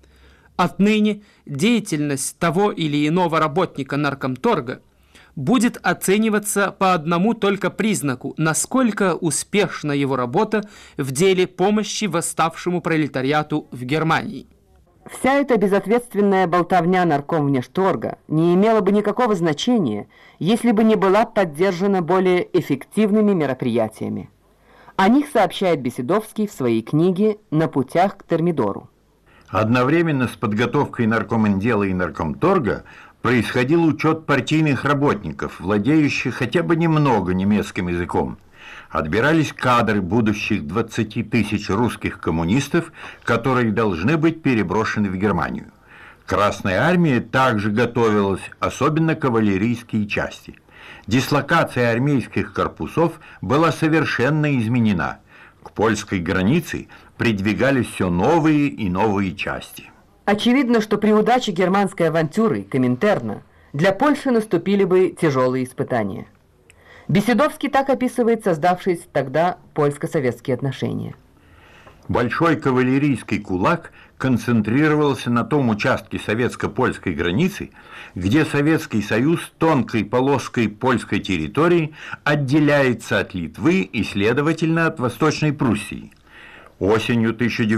Отныне деятельность того или иного работника наркомторга будет оцениваться по одному только признаку, насколько успешна его работа в деле помощи восставшему пролетариату в Германии. Вся эта безответственная болтовня наркомвнешторга не имела бы никакого значения, если бы не была поддержана более эффективными мероприятиями. О них сообщает Беседовский в своей книге «На путях к Термидору». Одновременно с подготовкой наркомендела и наркомторга происходил учет партийных работников, владеющих хотя бы немного немецким языком. Отбирались кадры будущих 20 тысяч русских коммунистов, которые должны быть переброшены в Германию. Красная армия также готовилась, особенно кавалерийские части. Дислокация армейских корпусов была совершенно изменена. К польской границе придвигались все новые и новые части. Очевидно, что при удаче германской авантюры Коминтерна для Польши наступили бы тяжелые испытания. Беседовский так описывает создавшиеся тогда польско-советские отношения. Большой кавалерийский кулак концентрировался на том участке советско-польской границы, где Советский Союз тонкой полоской польской территории отделяется от Литвы и, следовательно, от Восточной Пруссии. Осенью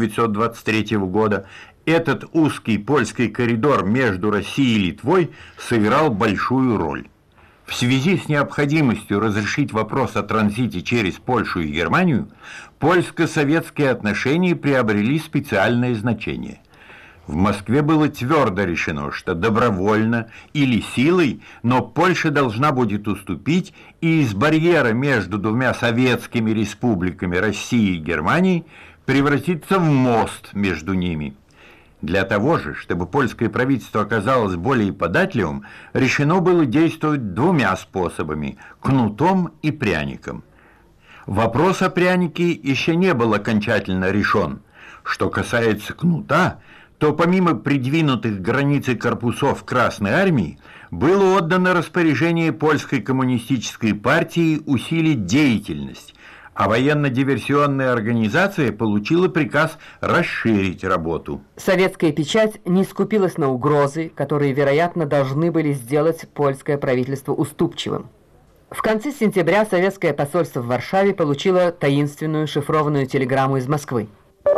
1923 года этот узкий польский коридор между Россией и Литвой сыграл большую роль. В связи с необходимостью разрешить вопрос о транзите через Польшу и Германию, польско-советские отношения приобрели специальное значение. В Москве было твердо решено, что добровольно или силой, но Польша должна будет уступить и из барьера между двумя советскими республиками России и Германии превратиться в мост между ними. Для того же, чтобы польское правительство оказалось более податливым, решено было действовать двумя способами – кнутом и пряником. Вопрос о прянике еще не был окончательно решен. Что касается кнута, то помимо придвинутых к границе корпусов Красной Армии, было отдано распоряжение польской коммунистической партии усилить деятельность, а военно-диверсионная организация получила приказ расширить работу. Советская печать не скупилась на угрозы, которые, вероятно, должны были сделать польское правительство уступчивым. В конце сентября советское посольство в Варшаве получило таинственную шифрованную телеграмму из Москвы.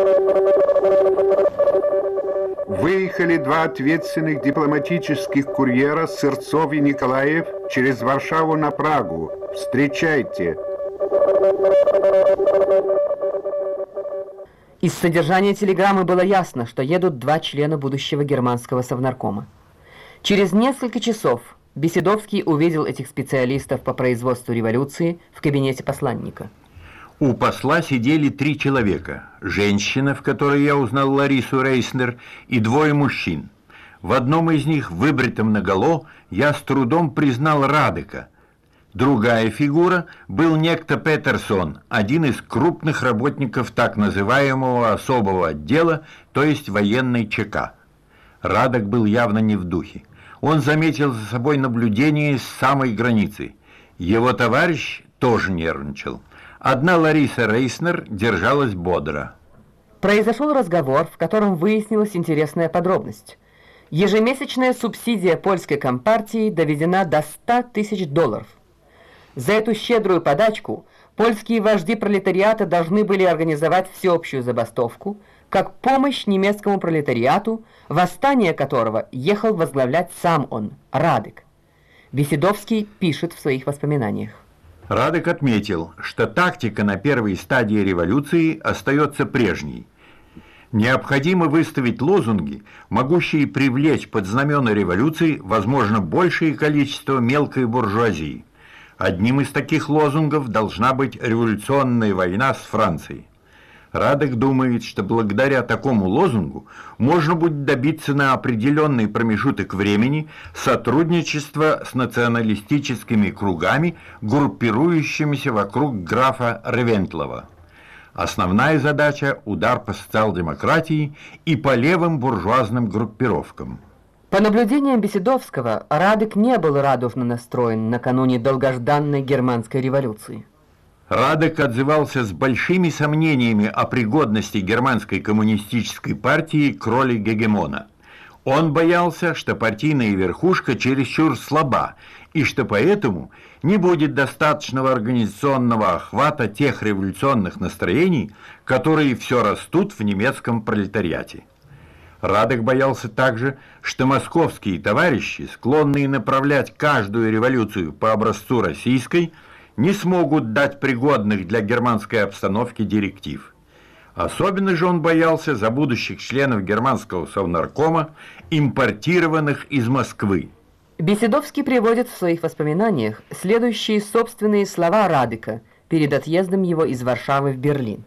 Выехали два ответственных дипломатических курьера Сырцов и Николаев через Варшаву на Прагу. Встречайте. Из содержания телеграммы было ясно, что едут два члена будущего германского совнаркома. Через несколько часов Беседовский увидел этих специалистов по производству революции в кабинете посланника. У посла сидели 3 человека. Женщина, в которой я узнал Ларису Рейснер, и 2 мужчин. В одном из них, выбритом наголо, я с трудом признал Радека. Другая фигура был некто Петерсон, один из крупных работников так называемого особого отдела, то есть военной ЧК. Радек был явно не в духе. Он заметил за собой наблюдение с самой границы. Его товарищ тоже нервничал. Одна Лариса Рейснер держалась бодро. Произошел разговор, в котором выяснилась интересная подробность. Ежемесячная субсидия польской компартии доведена до $100 000. За эту щедрую подачку польские вожди пролетариата должны были организовать всеобщую забастовку, как помощь немецкому пролетариату, восстание которого ехал возглавлять сам он, Радек. Беседовский пишет в своих воспоминаниях. Радек отметил, что тактика на первой стадии революции остается прежней. Необходимо выставить лозунги, могущие привлечь под знамена революции, возможно, большее количество мелкой буржуазии. Одним из таких лозунгов должна быть революционная война с Францией. Радек думает, что благодаря такому лозунгу можно будет добиться на определенный промежуток времени сотрудничества с националистическими кругами, группирующимися вокруг графа Ревентлова. Основная задача – удар по социал-демократии и по левым буржуазным группировкам. По наблюдениям Беседовского, Радек не был радужно настроен накануне долгожданной германской революции. Радек отзывался с большими сомнениями о пригодности германской коммунистической партии к роли гегемона. Он боялся, что партийная верхушка чересчур слаба, и что поэтому не будет достаточного организационного охвата тех революционных настроений, которые все растут в немецком пролетариате. Радек боялся также, что московские товарищи, склонные направлять каждую революцию по образцу российской, не смогут дать пригодных для германской обстановки директив. Особенно же он боялся за будущих членов германского совнаркома, импортированных из Москвы. Беседовский приводит в своих воспоминаниях следующие собственные слова Радека перед отъездом его из Варшавы в Берлин.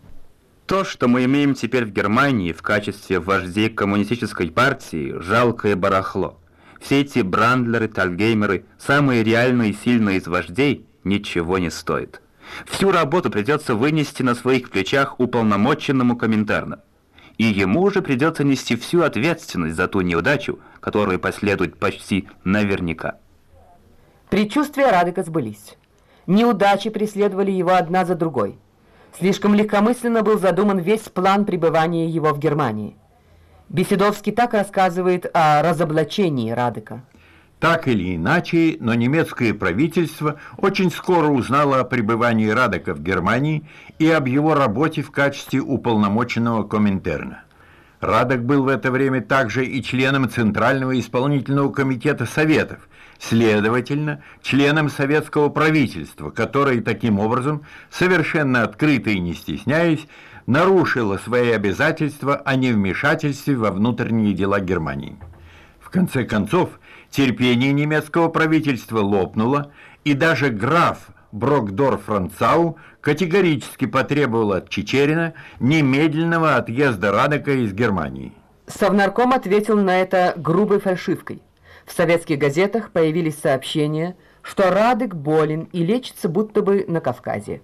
То, что мы имеем теперь в Германии в качестве вождей коммунистической партии, жалкое барахло. Все эти Брандлеры, Тальгеймеры, самые реальные и сильные из вождей, ничего не стоят. Всю работу придется вынести на своих плечах уполномоченному Коминтерна. И ему уже придется нести всю ответственность за ту неудачу, которая последует почти наверняка. Предчувствия Радека сбылись. Неудачи преследовали его одна за другой. Слишком легкомысленно был задуман весь план пребывания его в Германии. Беседовский так рассказывает о разоблачении Радека. Так или иначе, но немецкое правительство очень скоро узнало о пребывании Радека в Германии и об его работе в качестве уполномоченного Коминтерна. Радек был в это время также и членом Центрального исполнительного комитета Советов, следовательно, членом советского правительства, которое таким образом, совершенно открыто и не стесняясь, нарушило свои обязательства о невмешательстве во внутренние дела Германии. В конце концов, терпение немецкого правительства лопнуло, и даже граф Брокдорф-Ранцау категорически потребовал от Чичерина немедленного отъезда Радека из Германии. Совнарком ответил на это грубой фальшивкой. В советских газетах появились сообщения, что Радек болен и лечится будто бы на Кавказе.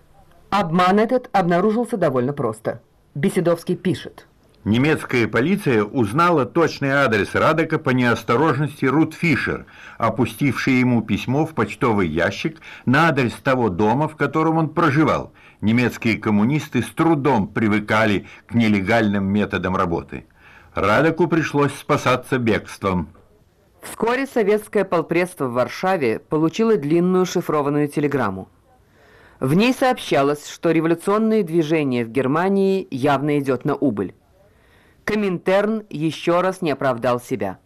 Обман этот обнаружился довольно просто. Беседовский пишет. Немецкая полиция узнала точный адрес Радека по неосторожности Рут Фишер, опустившей ему письмо в почтовый ящик на адрес того дома, в котором он проживал. Немецкие коммунисты с трудом привыкали к нелегальным методам работы. Радеку пришлось спасаться бегством. Вскоре советское полпредство в Варшаве получило длинную шифрованную телеграмму. В ней сообщалось, что революционное движение в Германии явно идет на убыль. Коминтерн еще раз не оправдал себя.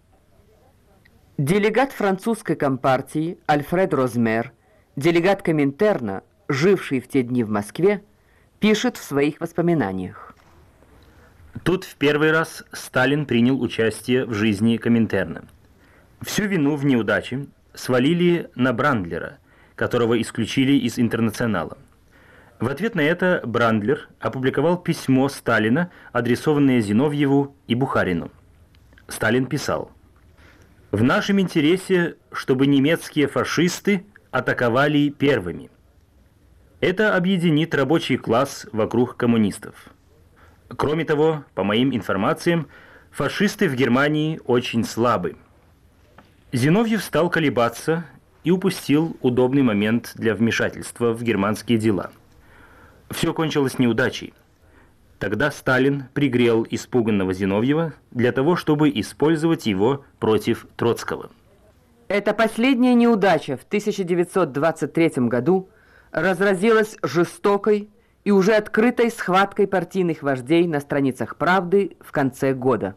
Делегат французской компартии Альфред Розмер, делегат Коминтерна, живший в те дни в Москве, пишет в своих воспоминаниях. Тут в первый раз Сталин принял участие в жизни Коминтерна. Всю вину в неудаче свалили на Брандлера, которого исключили из Интернационала. В ответ на это Брандлер опубликовал письмо Сталина, адресованное Зиновьеву и Бухарину. Сталин писал: «В нашем интересе, чтобы немецкие фашисты атаковали первыми. Это объединит рабочий класс вокруг коммунистов. Кроме того, по моим информациям, фашисты в Германии очень слабы». Зиновьев стал колебаться и упустил удобный момент для вмешательства в германские дела. Все кончилось неудачей. Тогда Сталин пригрел испуганного Зиновьева для того, чтобы использовать его против Троцкого. Эта последняя неудача в 1923 году разразилась жестокой и уже открытой схваткой партийных вождей на страницах «Правды» в конце года.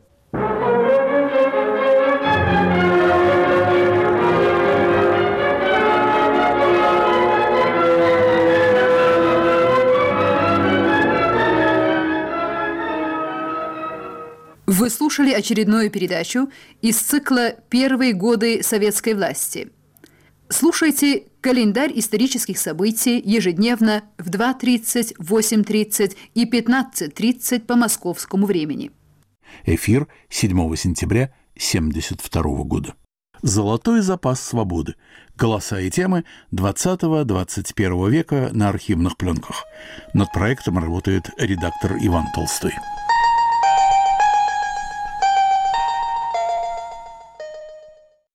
Вы слушали очередную передачу из цикла «Первые годы советской власти». Слушайте календарь исторических событий ежедневно в 2:30, 8:30 и 15:30 по московскому времени. Эфир 7 сентября 1972 года. «Золотой запас свободы. Голоса и темы 20-21 века на архивных пленках». Над проектом работает редактор Иван Толстой.